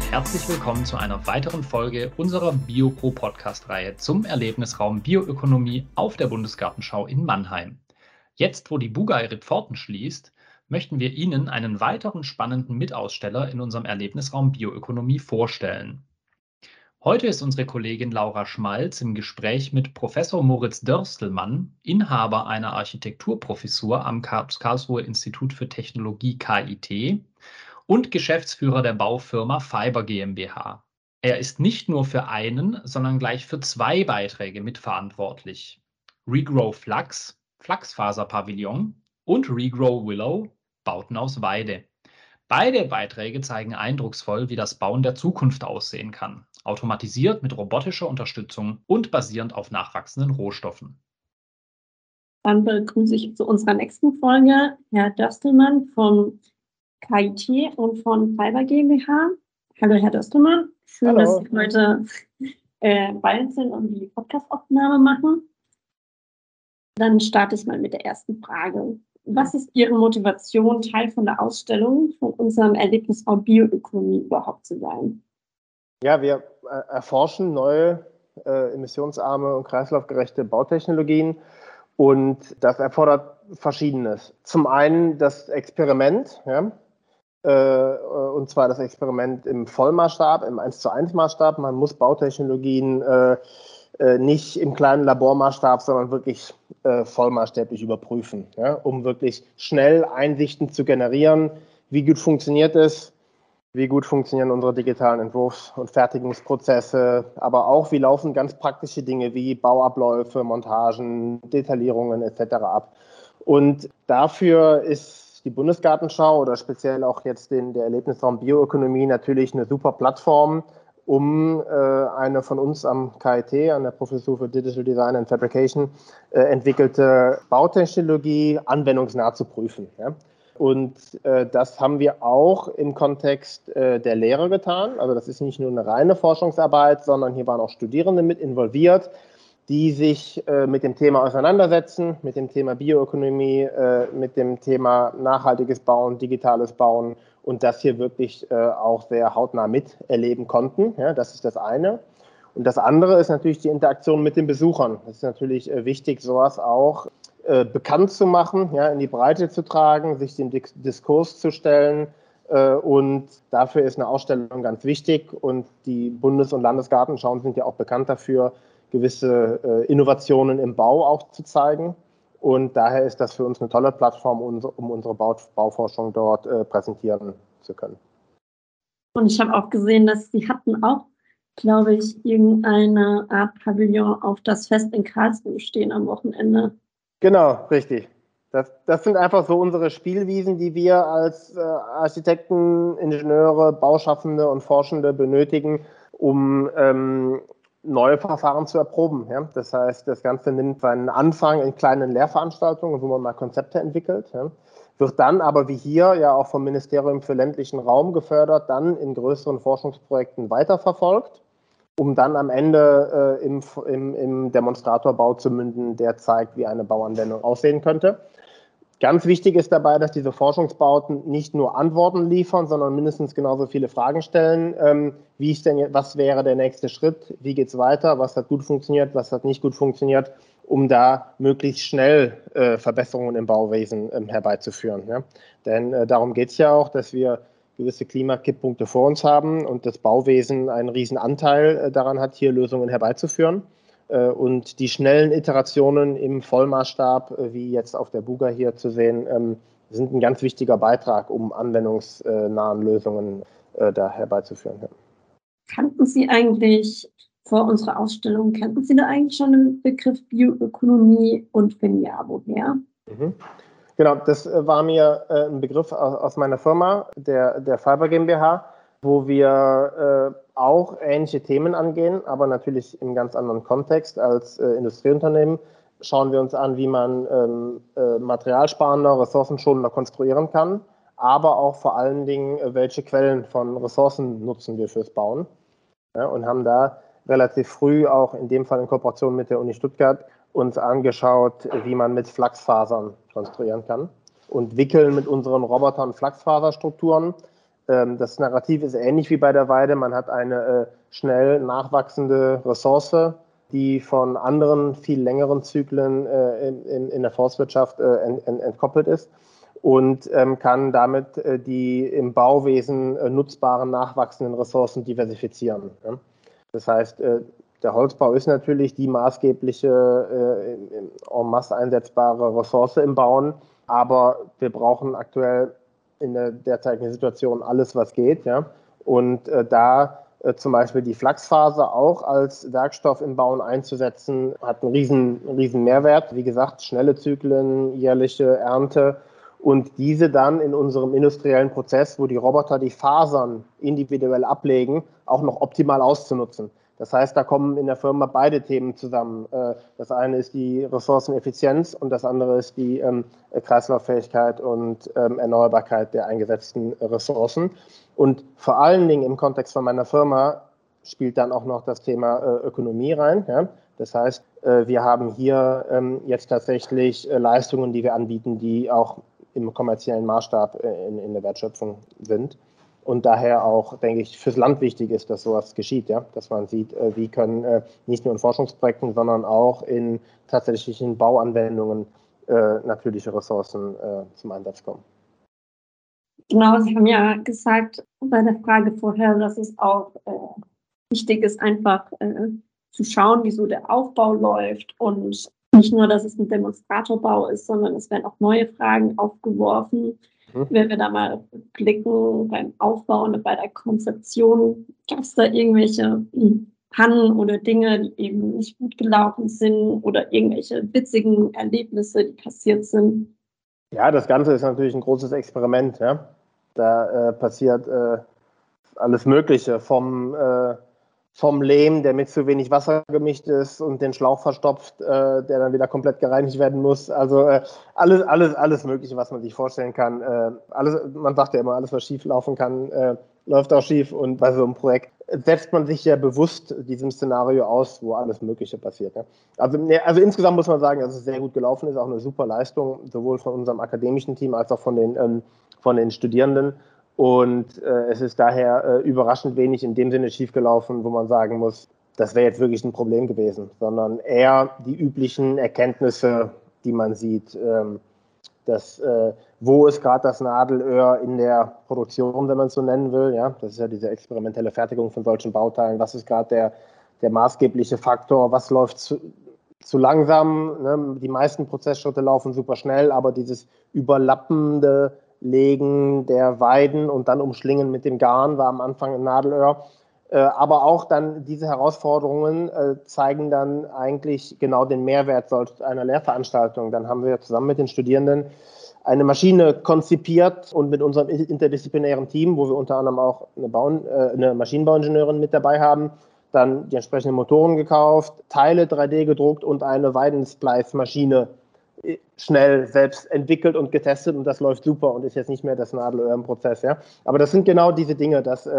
herzlich willkommen zu einer weiteren Folge unserer BioPro-Podcast-Reihe zum Erlebnisraum Bioökonomie auf der Bundesgartenschau in Mannheim. Jetzt, wo die BUGA ihre Pforten schließt, möchten wir Ihnen einen weiteren spannenden Mitaussteller in unserem Erlebnisraum Bioökonomie vorstellen. Heute ist unsere Kollegin Laura Schmalz im Gespräch mit Professor Moritz Dörstelmann, Inhaber einer Architekturprofessur am Karlsruher Institut für Technologie KIT und Geschäftsführer der Baufirma Fiber GmbH. Er ist nicht nur für einen, sondern gleich für zwei Beiträge mitverantwortlich. Regrow Flachs, Flachsfaserpavillon und Regrow Willow, Bauten aus Weide. Beide Beiträge zeigen eindrucksvoll, wie das Bauen der Zukunft aussehen kann, automatisiert mit robotischer Unterstützung und basierend auf nachwachsenden Rohstoffen. Dann begrüße ich zu unserer nächsten Folge Herr Dörstelmann vom KIT und von Fiber GmbH. Hallo Herr Dörstelmann, schön, Hallo. dass Sie heute bei uns sind und die Podcast-Aufnahme machen. Dann starte ich mal mit der ersten Frage. Was ist Ihre Motivation, Teil von der Ausstellung von unserem Erlebnisraum Bioökonomie überhaupt zu sein? Ja, wir erforschen neue emissionsarme und kreislaufgerechte Bautechnologien und das erfordert Verschiedenes. Zum einen das Experiment, ja, und zwar das Experiment im Vollmaßstab, im 1:1 Maßstab. Man muss Bautechnologien nicht im kleinen Labormaßstab, sondern wirklich vollmaßstäblich überprüfen, ja, um wirklich schnell Einsichten zu generieren, wie gut funktioniert es, wie gut funktionieren unsere digitalen Entwurfs- und Fertigungsprozesse, aber auch wie laufen ganz praktische Dinge wie Bauabläufe, Montagen, Detaillierungen etc. ab. Und dafür ist die Bundesgartenschau oder speziell auch jetzt der Erlebnisraum Bioökonomie natürlich eine super Plattform, um eine von uns am KIT, an der Professur für Digital Design and Fabrication, entwickelte Bautechnologie anwendungsnah zu prüfen. Ja. Und das haben wir auch im Kontext der Lehre getan. Also das ist nicht nur eine reine Forschungsarbeit, sondern hier waren auch Studierende mit involviert, die sich mit dem Thema auseinandersetzen, mit dem Thema Bioökonomie, mit dem Thema nachhaltiges Bauen, digitales Bauen und das hier wirklich auch sehr hautnah miterleben konnten. Ja, das ist das eine. Und das andere ist natürlich die Interaktion mit den Besuchern. Es ist natürlich wichtig, sowas auch bekannt zu machen, ja, in die Breite zu tragen, sich dem Diskurs zu stellen. Und dafür ist eine Ausstellung ganz wichtig. Und die Bundes- und Landesgartenschauen sind ja auch bekannt dafür, gewisse Innovationen im Bau auch zu zeigen. Und daher ist das für uns eine tolle Plattform, um unsere Bauforschung dort präsentieren zu können. Und ich habe auch gesehen, dass Sie hatten auch, glaube ich, irgendeine Art Pavillon auf das Fest in Karlsruhe stehen am Wochenende. Genau, richtig. Das sind einfach so unsere Spielwiesen, die wir als Architekten, Ingenieure, Bauschaffende und Forschende benötigen, um neue Verfahren zu erproben. Ja? Das heißt, das Ganze nimmt seinen Anfang in kleinen Lehrveranstaltungen, wo man mal Konzepte entwickelt, ja? Wird dann aber wie hier ja auch vom Ministerium für ländlichen Raum gefördert, dann in größeren Forschungsprojekten weiterverfolgt, um dann am Ende im Demonstratorbau zu münden, der zeigt, wie eine Bauanwendung aussehen könnte. Ganz wichtig ist dabei, dass diese Forschungsbauten nicht nur Antworten liefern, sondern mindestens genauso viele Fragen stellen. Was wäre der nächste Schritt? Wie geht es weiter? Was hat gut funktioniert? Was hat nicht gut funktioniert? Um da möglichst schnell Verbesserungen im Bauwesen herbeizuführen. Ja? Denn darum geht es ja auch, dass wir gewisse Klimakipppunkte vor uns haben und das Bauwesen einen riesen Anteil daran hat, hier Lösungen herbeizuführen. Und die schnellen Iterationen im Vollmaßstab, wie jetzt auf der BUGA hier zu sehen, sind ein ganz wichtiger Beitrag, um anwendungsnahen Lösungen da herbeizuführen. Ja. Kannten Sie eigentlich vor unserer Ausstellung, kannten Sie da eigentlich schon den Begriff Bioökonomie und wenn ja, woher? Genau, das war mir ein Begriff aus meiner Firma, der Fiber GmbH, wo wir auch ähnliche Themen angehen, aber natürlich im ganz anderen Kontext als Industrieunternehmen. Schauen wir uns an, wie man materialsparender, ressourcenschonender konstruieren kann, aber auch vor allen Dingen, welche Quellen von Ressourcen nutzen wir fürs Bauen. Ja, und haben da relativ früh auch in dem Fall in Kooperation mit der Uni Stuttgart uns angeschaut, wie man mit Flachsfasern konstruieren kann und wickeln mit unseren Robotern Flachsfaserstrukturen Das Narrativ ist ähnlich wie bei der Weide. Man hat eine schnell nachwachsende Ressource, die von anderen, viel längeren Zyklen in der Forstwirtschaft entkoppelt ist und kann damit die im Bauwesen nutzbaren, nachwachsenden Ressourcen diversifizieren. Ja. Das heißt, der Holzbau ist natürlich die maßgebliche, en masse einsetzbare Ressource im Bauen, aber wir brauchen aktuell in der derzeitigen Situation alles, was geht. Ja? Und da zum Beispiel die Flachsfaser auch als Werkstoff im Bauen einzusetzen, hat einen riesen Mehrwert. Wie gesagt, schnelle Zyklen, jährliche Ernte und diese dann in unserem industriellen Prozess, wo die Roboter die Fasern individuell ablegen, auch noch optimal auszunutzen. Das heißt, da kommen in der Firma beide Themen zusammen. Das eine ist die Ressourceneffizienz und das andere ist die Kreislauffähigkeit und Erneuerbarkeit der eingesetzten Ressourcen. Und vor allen Dingen im Kontext von meiner Firma spielt dann auch noch das Thema Ökonomie rein. Ja? Das heißt, wir haben hier jetzt tatsächlich Leistungen, die wir anbieten, die auch im kommerziellen Maßstab in der Wertschöpfung sind. Und daher auch, denke ich, fürs Land wichtig ist, dass sowas geschieht, ja? Dass man sieht, wie können nicht nur in Forschungsprojekten, sondern auch in tatsächlichen Bauanwendungen natürliche Ressourcen zum Einsatz kommen. Genau, Sie haben ja gesagt bei der Frage vorher, dass es auch wichtig ist, einfach zu schauen, wie so der Aufbau läuft und nicht nur, dass es ein Demonstratorbau ist, sondern es werden auch neue Fragen aufgeworfen. Wenn wir da mal blicken beim Aufbau und bei der Konzeption, gab es da irgendwelche Pannen oder Dinge, die eben nicht gut gelaufen sind oder irgendwelche witzigen Erlebnisse, die passiert sind? Ja, das Ganze ist natürlich ein großes Experiment. Ja? Da passiert alles Mögliche vom Lehm, der mit zu wenig Wasser gemischt ist und den Schlauch verstopft, der dann wieder komplett gereinigt werden muss. Also alles Mögliche, was man sich vorstellen kann. Man sagt ja immer, alles, was schief laufen kann, läuft auch schief. Und bei so einem Projekt setzt man sich ja bewusst diesem Szenario aus, wo alles Mögliche passiert. Ja. Also insgesamt muss man sagen, dass es sehr gut gelaufen ist, auch eine super Leistung, sowohl von unserem akademischen Team als auch von den Studierenden. Und es ist daher überraschend wenig in dem Sinne schiefgelaufen, wo man sagen muss, das wäre jetzt wirklich ein Problem gewesen, sondern eher die üblichen Erkenntnisse, die man sieht, wo ist gerade das Nadelöhr in der Produktion, wenn man es so nennen will. Ja? Das ist ja diese experimentelle Fertigung von solchen Bauteilen. Was ist gerade der maßgebliche Faktor? Was läuft zu langsam? Ne? Die meisten Prozessschritte laufen super schnell, aber dieses überlappende Legen der Weiden und dann umschlingen mit dem Garn war am Anfang ein Nadelöhr. Aber auch dann diese Herausforderungen zeigen dann eigentlich genau den Mehrwert solch einer Lehrveranstaltung. Dann haben wir zusammen mit den Studierenden eine Maschine konzipiert und mit unserem interdisziplinären Team, wo wir unter anderem auch eine Maschinenbauingenieurin mit dabei haben, dann die entsprechenden Motoren gekauft, Teile 3D gedruckt und eine Weidensplice-Maschine schnell selbst entwickelt und getestet und das läuft super und ist jetzt nicht mehr das Nadelöhr im Prozess. Ja? Aber das sind genau diese Dinge, dass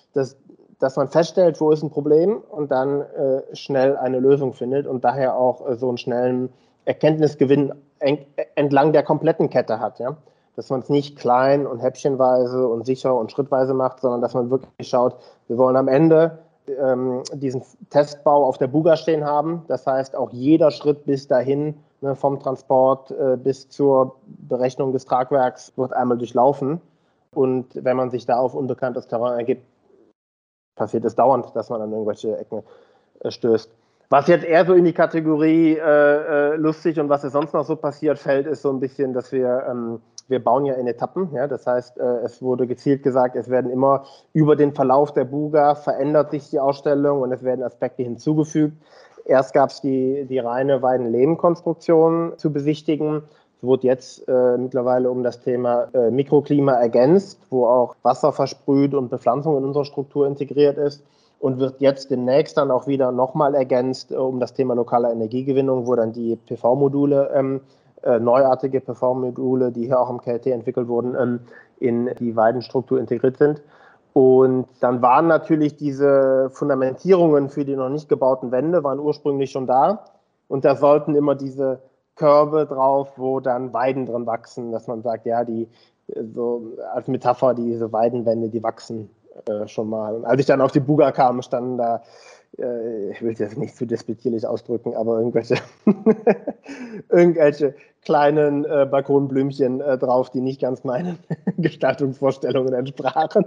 man feststellt, wo ist ein Problem und dann schnell eine Lösung findet und daher auch so einen schnellen Erkenntnisgewinn entlang der kompletten Kette hat. Ja? Dass man es nicht klein und häppchenweise und sicher und schrittweise macht, sondern dass man wirklich schaut, wir wollen am Ende diesen Testbau auf der Buga stehen haben. Das heißt, auch jeder Schritt bis dahin, ne, vom Transport bis zur Berechnung des Tragwerks, wird einmal durchlaufen. Und wenn man sich da auf unbekanntes Terrain ergibt, passiert es dauernd, dass man an irgendwelche Ecken stößt. Was jetzt eher so in die Kategorie lustig und was ist sonst noch so passiert fällt, ist so ein bisschen, dass wir bauen ja in Etappen. Ja? Das heißt, es wurde gezielt gesagt, es werden immer über den Verlauf der Buga verändert sich die Ausstellung und es werden Aspekte hinzugefügt. Erst gab es die reine Weiden-Lehm-Konstruktion zu besichtigen. Es wurde jetzt mittlerweile um das Thema Mikroklima ergänzt, wo auch Wasser versprüht und Bepflanzung in unserer Struktur integriert ist. Und wird jetzt demnächst dann auch wieder nochmal ergänzt um das Thema lokale Energiegewinnung, wo dann die PV-Module, neuartige PV-Module, die hier auch am KLT entwickelt wurden, in die Weidenstruktur integriert sind. Und dann waren natürlich diese Fundamentierungen für die noch nicht gebauten Wände, waren ursprünglich schon da. Und da sollten immer diese Körbe drauf, wo dann Weiden drin wachsen, dass man sagt, ja, die so als Metapher, diese Weidenwände, die wachsen schon mal. Und als ich dann auf die Buga kam, standen da, ich will es jetzt nicht zu despektierlich ausdrücken, aber irgendwelche kleinen Balkonblümchen drauf, die nicht ganz meinen Gestaltungsvorstellungen entsprachen.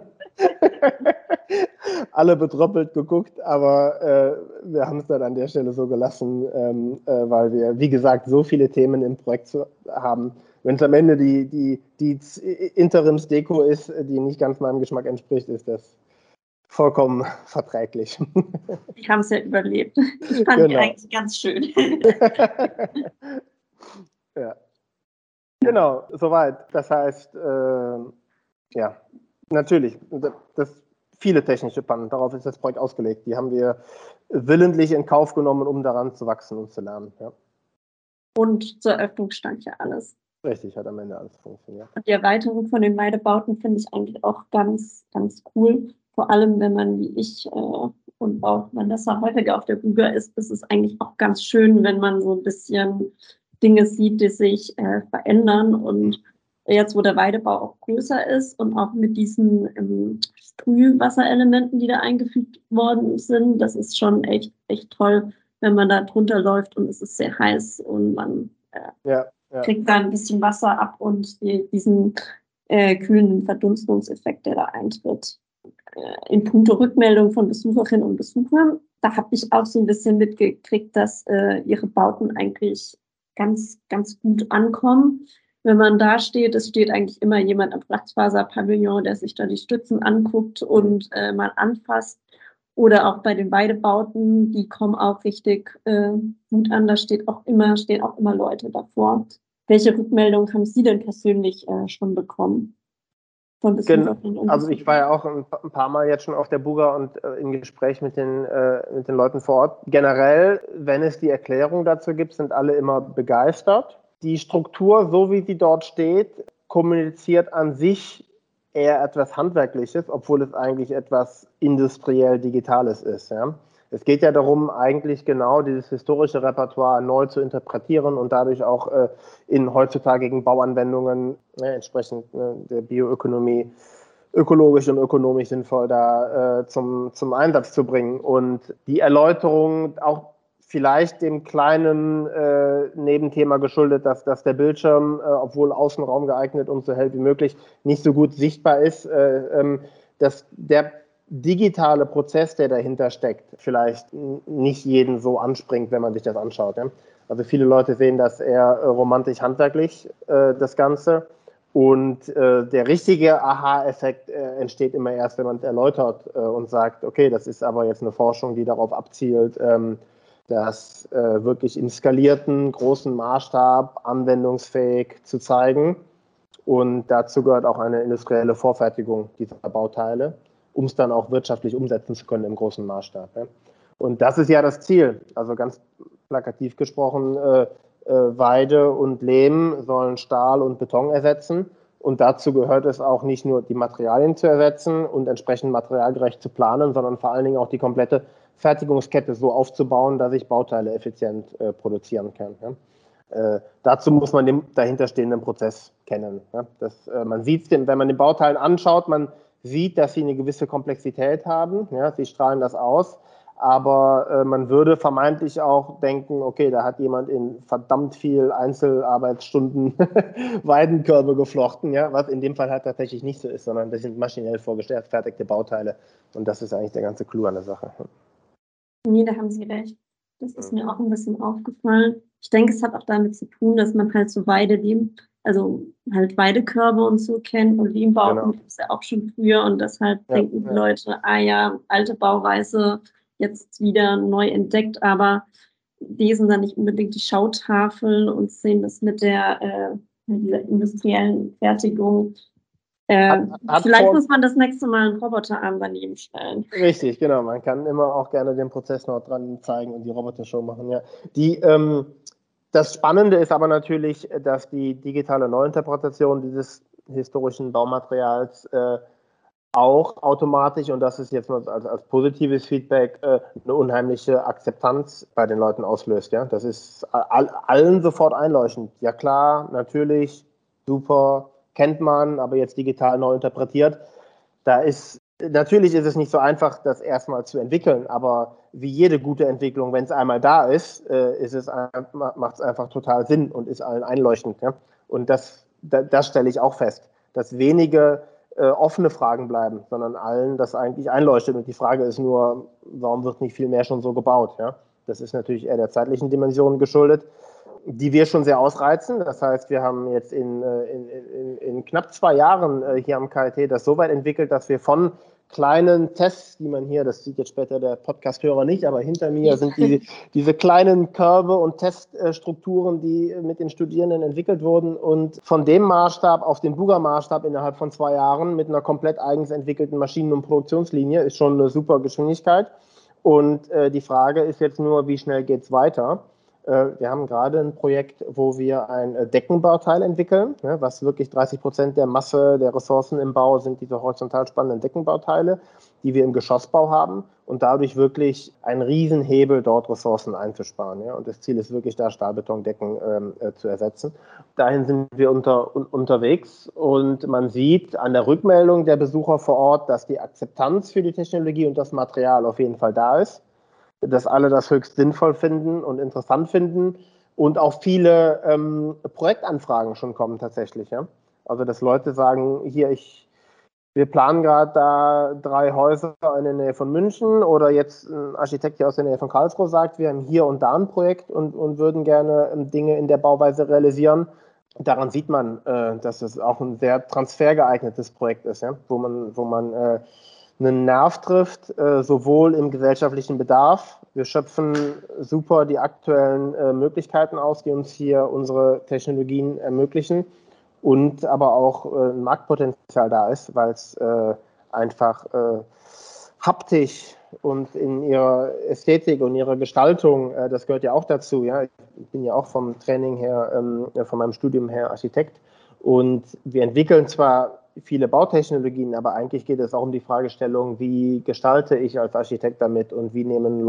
Alle betröppelt geguckt, aber wir haben es dann an der Stelle so gelassen, weil wir, wie gesagt, so viele Themen im Projekt haben. Wenn es am Ende die Interims-Deko ist, die nicht ganz meinem Geschmack entspricht, ist das vollkommen verträglich. Die haben es ja überlebt. Ich fand die eigentlich ganz schön. Ja. Genau, soweit. Das heißt, ja, natürlich, viele technische Pannen, darauf ist das Projekt ausgelegt. Die haben wir willentlich in Kauf genommen, um daran zu wachsen und zu lernen. Ja. Und zur Eröffnung stand ja alles. Richtig, hat am Ende alles funktioniert. Und die Erweiterung von den Weidebauten finde ich eigentlich auch ganz, ganz cool. Vor allem, wenn man wie ich und auch Vanessa häufiger auf der Buga ist es eigentlich auch ganz schön, wenn man so ein bisschen Dinge sieht, die sich verändern. Und jetzt, wo der Weidebau auch größer ist und auch mit diesen Sprühwasserelementen, die da eingefügt worden sind, das ist schon echt toll, wenn man da drunter läuft und es ist sehr heiß und man kriegt da ein bisschen Wasser ab und diesen kühlen Verdunstungseffekt, der da eintritt. In puncto Rückmeldung von Besucherinnen und Besuchern, da habe ich auch so ein bisschen mitgekriegt, dass ihre Bauten eigentlich ganz, ganz gut ankommen. Wenn man da steht, es steht eigentlich immer jemand am Flachsfaserpavillon, der sich da die Stützen anguckt und mal anfasst. Oder auch bei den Weidebauten, die kommen auch richtig gut an. Da stehen auch immer Leute davor. Welche Rückmeldungen haben Sie denn persönlich schon bekommen? Also ich war ja auch ein paar Mal jetzt schon auf der Buga und im Gespräch mit den Leuten vor Ort. Generell, wenn es die Erklärung dazu gibt, sind alle immer begeistert. Die Struktur, so wie sie dort steht, kommuniziert an sich eher etwas Handwerkliches, obwohl es eigentlich etwas industriell Digitales ist. Ja? Es geht ja darum, eigentlich genau dieses historische Repertoire neu zu interpretieren und dadurch auch in heutzutage Bauanwendungen entsprechend der Bioökonomie ökologisch und ökonomisch sinnvoll da zum Einsatz zu bringen. Und die Erläuterung auch vielleicht dem kleinen Nebenthema geschuldet, dass der Bildschirm, obwohl Außenraum geeignet und so hell wie möglich, nicht so gut sichtbar ist, dass der digitale Prozess, der dahinter steckt, vielleicht nicht jeden so anspringt, wenn man sich das anschaut. Ja? Also viele Leute sehen das eher romantisch-handwerklich, das Ganze. Und der richtige Aha-Effekt entsteht immer erst, wenn man es erläutert und sagt, okay, das ist aber jetzt eine Forschung, die darauf abzielt, das wirklich in skalierten, großen Maßstab anwendungsfähig zu zeigen. Und dazu gehört auch eine industrielle Vorfertigung dieser Bauteile, um es dann auch wirtschaftlich umsetzen zu können im großen Maßstab. Ja. Und das ist ja das Ziel. Also ganz plakativ gesprochen, Weide und Lehm sollen Stahl und Beton ersetzen. Und dazu gehört es auch nicht nur, die Materialien zu ersetzen und entsprechend materialgerecht zu planen, sondern vor allen Dingen auch die komplette Fertigungskette so aufzubauen, dass ich Bauteile effizient produzieren kann. Ja. Dazu muss man den dahinterstehenden Prozess kennen. Ja. Man sieht, wenn man die Bauteilen anschaut, man sieht, dass sie eine gewisse Komplexität haben. Ja. Sie strahlen das aus. Aber man würde vermeintlich auch denken, okay, da hat jemand in verdammt viel Einzelarbeitsstunden Weidenkörbe geflochten, ja, was in dem Fall halt tatsächlich nicht so ist, sondern das sind maschinell vorgefertigte Bauteile. Und das ist eigentlich der ganze Clou an der Sache. Nee, da haben Sie recht. Das ist mir auch ein bisschen aufgefallen. Ich denke, es hat auch damit zu tun, dass man halt so also halt Weidekörbe und so kennt und Lehmbauten gibt es ja auch schon früher und deshalb denken die Leute, alte Bauweise, jetzt wieder neu entdeckt, aber lesen dann nicht unbedingt die Schautafel und sehen das mit dieser industriellen Fertigung. Vielleicht muss man das nächste Mal einen Roboterarm daneben stellen. Richtig, genau. Man kann immer auch gerne den Prozess noch dran zeigen und die Robotershow machen. Ja. Das Spannende ist aber natürlich, dass die digitale Neuinterpretation dieses historischen Baumaterials auch automatisch, und das ist jetzt mal als positives Feedback, eine unheimliche Akzeptanz bei den Leuten auslöst. Ja? Das ist allen sofort einleuchtend. Ja klar, natürlich, super, kennt man, aber jetzt digital neu interpretiert. Natürlich ist es nicht so einfach, das erstmal zu entwickeln, aber wie jede gute Entwicklung, wenn es einmal da ist, macht es einfach total Sinn und ist allen einleuchtend. Ja? Und das stelle ich auch fest, dass wenige offene Fragen bleiben, sondern allen das eigentlich einleuchtet. Und die Frage ist nur, warum wird nicht viel mehr schon so gebaut? Ja? Das ist natürlich eher der zeitlichen Dimension geschuldet, die wir schon sehr ausreizen. Das heißt, wir haben jetzt in knapp 2 Jahren hier am KIT das so weit entwickelt, dass wir von kleinen Tests, die man hier, das sieht jetzt später der Podcast-Hörer nicht, aber hinter mir sind diese kleinen Körbe und Teststrukturen, die mit den Studierenden entwickelt wurden, und von dem Maßstab auf den Buga-Maßstab innerhalb von 2 Jahren mit einer komplett eigens entwickelten Maschinen- und Produktionslinie ist schon eine super Geschwindigkeit. Und die Frage ist jetzt nur, wie schnell geht es weiter? Wir haben gerade ein Projekt, wo wir ein Deckenbauteil entwickeln, was wirklich 30% der Masse der Ressourcen im Bau sind diese horizontal spannenden Deckenbauteile, die wir im Geschossbau haben, und dadurch wirklich einen Riesenhebel dort Ressourcen einzusparen. Ja? Und das Ziel ist wirklich, da Stahlbetondecken zu ersetzen. Dahin sind wir unterwegs, und man sieht an der Rückmeldung der Besucher vor Ort, dass die Akzeptanz für die Technologie und das Material auf jeden Fall da ist, dass alle das höchst sinnvoll finden und interessant finden, und auch viele Projektanfragen schon kommen tatsächlich. Ja? Also dass Leute sagen, hier, wir planen gerade da 3 Häuser in der Nähe von München, oder jetzt ein Architekt hier aus der Nähe von Karlsruhe sagt, wir haben hier und da ein Projekt und würden gerne Dinge in der Bauweise realisieren. Daran sieht man, dass es auch ein sehr transfergeeignetes Projekt ist, ja? wo man einen Nerv trifft, sowohl im gesellschaftlichen Bedarf. Wir schöpfen super die aktuellen Möglichkeiten aus, die uns hier unsere Technologien ermöglichen, und aber auch ein Marktpotenzial da ist, weil es einfach haptisch und in ihrer Ästhetik und ihrer Gestaltung, das gehört ja auch dazu. Ja? Ich bin ja auch vom Training her, von meinem Studium her Architekt, und wir entwickeln zwar viele Bautechnologien, aber eigentlich geht es auch um die Fragestellung, wie gestalte ich als Architekt damit, und wie nehmen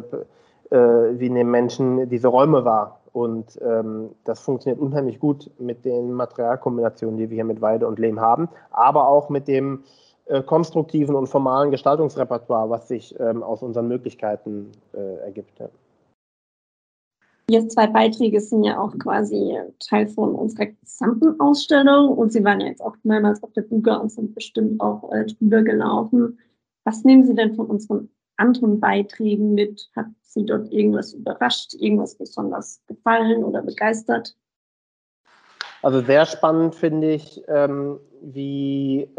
Menschen diese Räume wahr. Und das funktioniert unheimlich gut mit den Materialkombinationen, die wir hier mit Weide und Lehm haben, aber auch mit dem konstruktiven und formalen Gestaltungsrepertoire, was sich aus unseren Möglichkeiten ergibt. Ja. Jetzt 2 Beiträge sind ja auch quasi Teil von unserer gesamten Ausstellung, und Sie waren ja jetzt auch mehrmals auf der Buga und sind bestimmt auch drüber gelaufen. Was nehmen Sie denn von unseren anderen Beiträgen mit? Hat Sie dort irgendwas überrascht, irgendwas besonders gefallen oder begeistert? Also sehr spannend finde ich, wie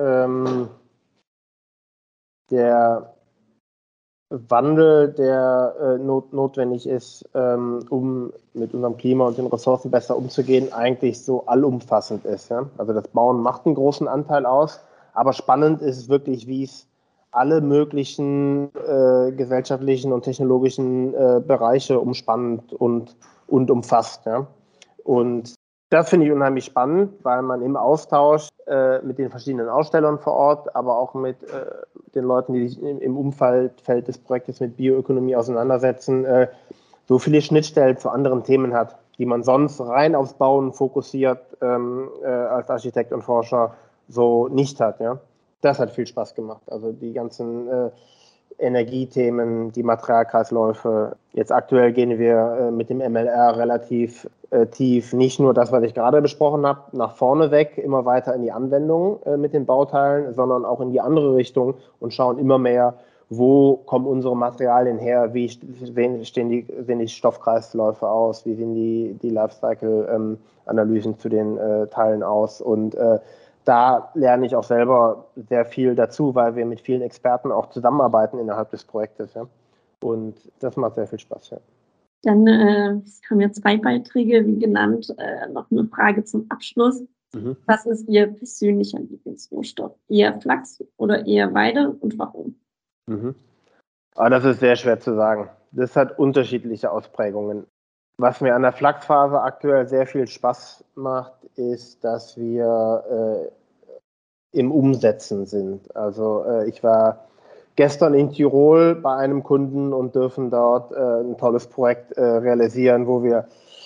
der Wandel, der notwendig ist, um mit unserem Klima und den Ressourcen besser umzugehen, eigentlich so allumfassend ist. Ja? Also das Bauen macht einen großen Anteil aus, aber spannend ist es wirklich, wie es alle möglichen gesellschaftlichen und technologischen Bereiche umspannt und umfasst. Ja? Und das finde ich unheimlich spannend, weil man im Austausch mit den verschiedenen Ausstellern vor Ort, aber auch mit den Leuten, die sich im Umfeld des Projektes mit Bioökonomie auseinandersetzen, so viele Schnittstellen zu anderen Themen hat, die man sonst rein aufs Bauen fokussiert als Architekt und Forscher so nicht hat. Ja? Das hat viel Spaß gemacht. Also die ganzen Energiethemen, die Materialkreisläufe. Jetzt aktuell gehen wir mit dem MLR relativ tief, nicht nur das, was ich gerade besprochen habe, nach vorne weg, immer weiter in die Anwendung mit den Bauteilen, sondern auch in die andere Richtung und schauen immer mehr, wo kommen unsere Materialien her, wie sehen die Stoffkreisläufe aus, wie sehen die Lifecycle-Analysen zu den Teilen aus, und da lerne ich auch selber sehr viel dazu, weil wir mit vielen Experten auch zusammenarbeiten innerhalb des Projektes. Ja? Und das macht sehr viel Spaß. Ja. Dann haben wir 2 Beiträge, wie genannt. Noch eine Frage zum Abschluss. Was ist Ihr persönlicher Lieblingsrohstoff? Eher Flachs oder eher Weide, und warum? Aber das ist sehr schwer zu sagen. Das hat unterschiedliche Ausprägungen. Was mir an der Flachsfaser aktuell sehr viel Spaß macht, ist, dass wir im Umsetzen sind. Also ich war gestern in Tirol bei einem Kunden und dürfen dort ein tolles Projekt realisieren, wo wir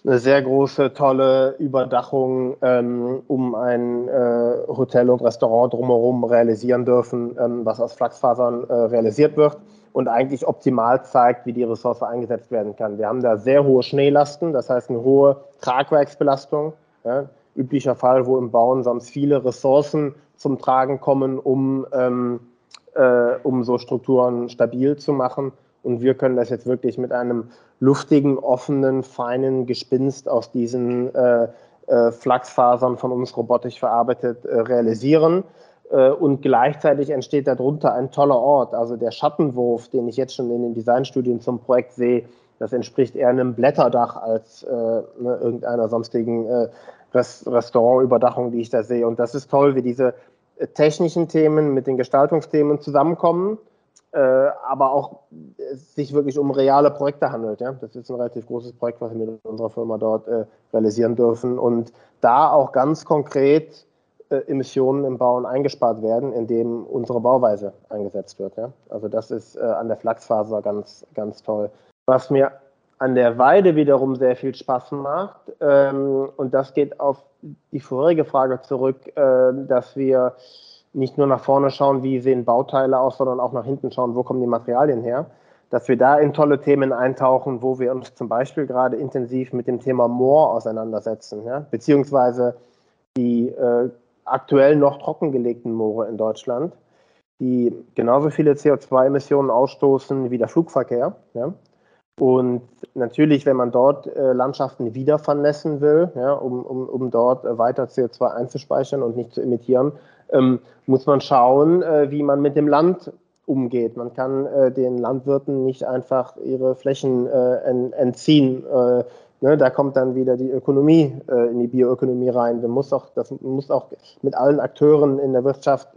eine sehr große, tolle Überdachung um ein Hotel und Restaurant drumherum realisieren dürfen, was aus Flachsfasern realisiert wird und eigentlich optimal zeigt, wie die Ressource eingesetzt werden kann. Wir haben da sehr hohe Schneelasten, das heißt eine hohe Tragwerksbelastung. Ja, üblicher Fall, wo im Bauen sonst viele Ressourcen zum Tragen kommen, um so Strukturen stabil zu machen. Und wir können das jetzt wirklich mit einem luftigen, offenen, feinen Gespinst aus diesen Flachsfasern von uns robotisch verarbeitet realisieren. Und gleichzeitig entsteht darunter ein toller Ort. Also der Schattenwurf, den ich jetzt schon in den Designstudien zum Projekt sehe, das entspricht eher einem Blätterdach als irgendeiner sonstigen Restaurantüberdachung, die ich da sehe. Und das ist toll, wie diese technischen Themen mit den Gestaltungsthemen zusammenkommen, aber auch sich wirklich um reale Projekte handelt. Ja? Das ist ein relativ großes Projekt, was wir mit unserer Firma dort realisieren dürfen. Und da auch ganz konkret Emissionen im Bauen eingespart werden, indem unsere Bauweise eingesetzt wird. Ja? Also das ist an der Flachsfaser ganz, ganz toll. Was mir an der Weide wiederum sehr viel Spaß macht, und das geht auf die vorherige Frage zurück, dass wir nicht nur nach vorne schauen, wie sehen Bauteile aus, sondern auch nach hinten schauen, wo kommen die Materialien her, dass wir da in tolle Themen eintauchen, wo wir uns zum Beispiel gerade intensiv mit dem Thema Moor auseinandersetzen, ja? Beziehungsweise die aktuell noch trockengelegten Moore in Deutschland, die genauso viele CO2-Emissionen ausstoßen wie der Flugverkehr. Ja? Und natürlich, wenn man dort Landschaften wieder vernässen will, ja, um dort weiter CO2 einzuspeichern und nicht zu emittieren, muss man schauen, wie man mit dem Land umgeht. Man kann den Landwirten nicht einfach ihre Flächen entziehen. Ne, da kommt dann wieder die Ökonomie in die Bioökonomie rein. Das muss auch mit allen Akteuren in der Wirtschaft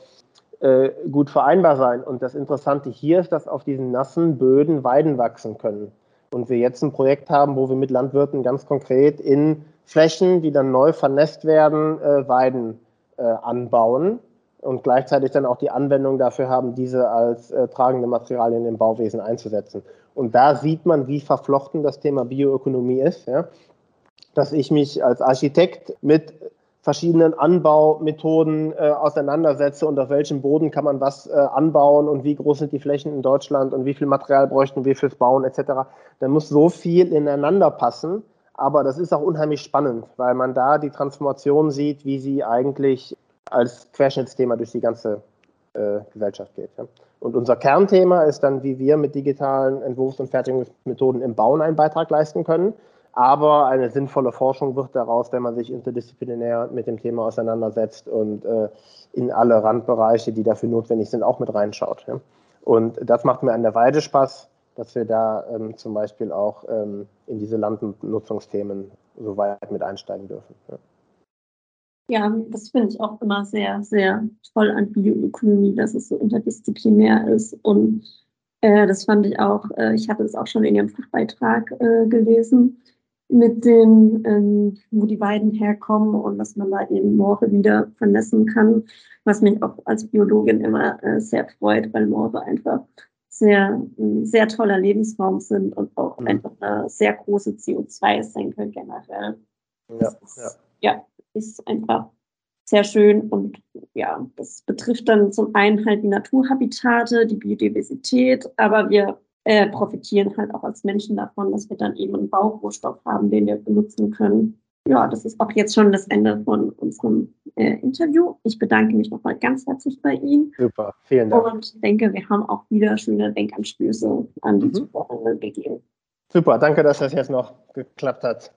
gut vereinbar sein. Und das Interessante hier ist, dass auf diesen nassen Böden Weiden wachsen können. Und wir jetzt ein Projekt haben, wo wir mit Landwirten ganz konkret in Flächen, die dann neu vernässt werden, Weiden anbauen und gleichzeitig dann auch die Anwendung dafür haben, diese als tragende Materialien im Bauwesen einzusetzen. Und da sieht man, wie verflochten das Thema Bioökonomie ist, ja? Dass ich mich als Architekt mit verschiedenen Anbaumethoden auseinandersetze und auf welchem Boden kann man was anbauen und wie groß sind die Flächen in Deutschland und wie viel Material bräuchten wir fürs Bauen etc. Da muss so viel ineinander passen, aber das ist auch unheimlich spannend, weil man da die Transformation sieht, wie sie eigentlich als Querschnittsthema durch die ganze Gesellschaft geht. Ja. Und unser Kernthema ist dann, wie wir mit digitalen Entwurfs- und Fertigungsmethoden im Bauen einen Beitrag leisten können. Aber eine sinnvolle Forschung wird daraus, wenn man sich interdisziplinär mit dem Thema auseinandersetzt und in alle Randbereiche, die dafür notwendig sind, auch mit reinschaut. Ja. Und das macht mir an der Weide Spaß, dass wir da zum Beispiel auch in diese Landnutzungsthemen so weit mit einsteigen dürfen. Ja. Ja, das finde ich auch immer sehr, sehr toll an Bioökonomie, dass es so interdisziplinär ist. Und das fand ich auch, ich hatte es auch schon in Ihrem Fachbeitrag gelesen, mit dem, wo die Weiden herkommen und dass man da eben Moore wieder vernässen kann, was mich auch als Biologin immer sehr freut, weil Moore einfach sehr toller Lebensraum sind und auch einfach eine sehr große CO2-Senke generell. Ja, ist einfach sehr schön und ja, das betrifft dann zum einen halt die Naturhabitate, die Biodiversität, aber wir profitieren halt auch als Menschen davon, dass wir dann eben einen Baurohstoff haben, den wir benutzen können. Ja, das ist auch jetzt schon das Ende von unserem Interview. Ich bedanke mich nochmal ganz herzlich bei Ihnen. Super, vielen Dank. Und denke, wir haben auch wieder schöne Denkanstöße an die Zuhörenden gegeben. Super, danke, dass das jetzt noch geklappt hat.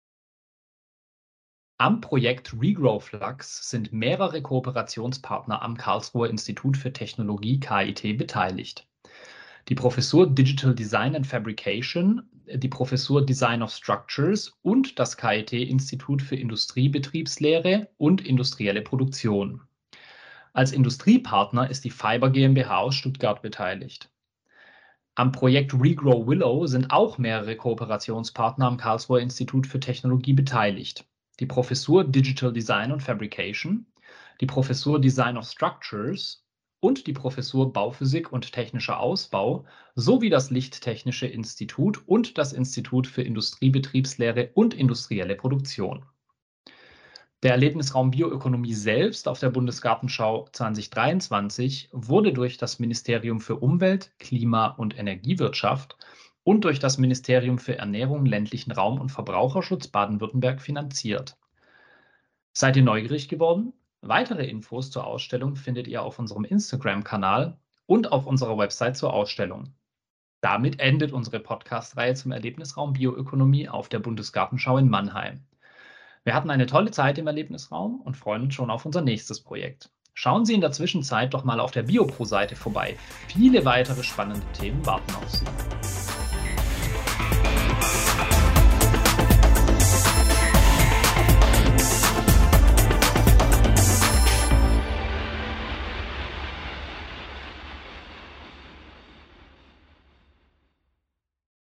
Am Projekt Regrow Flux sind mehrere Kooperationspartner am Karlsruher Institut für Technologie KIT beteiligt. Die Professur Digital Design and Fabrication, die Professur Design of Structures und das KIT-Institut für Industriebetriebslehre und industrielle Produktion. Als Industriepartner ist die Fiber GmbH aus Stuttgart beteiligt. Am Projekt Regrow Willow sind auch mehrere Kooperationspartner am Karlsruher Institut für Technologie beteiligt. Die Professur Digital Design and Fabrication, die Professur Design of Structures und die Professur Bauphysik und technischer Ausbau sowie das Lichttechnische Institut und das Institut für Industriebetriebslehre und industrielle Produktion. Der Erlebnisraum Bioökonomie selbst auf der Bundesgartenschau 2023 wurde durch das Ministerium für Umwelt, Klima und Energiewirtschaft und durch das Ministerium für Ernährung, ländlichen Raum und Verbraucherschutz Baden-Württemberg finanziert. Seid ihr neugierig geworden? Weitere Infos zur Ausstellung findet ihr auf unserem Instagram-Kanal und auf unserer Website zur Ausstellung. Damit endet unsere Podcast-Reihe zum Erlebnisraum Bioökonomie auf der Bundesgartenschau in Mannheim. Wir hatten eine tolle Zeit im Erlebnisraum und freuen uns schon auf unser nächstes Projekt. Schauen Sie in der Zwischenzeit doch mal auf der BioPro-Seite vorbei. Viele weitere spannende Themen warten auf Sie.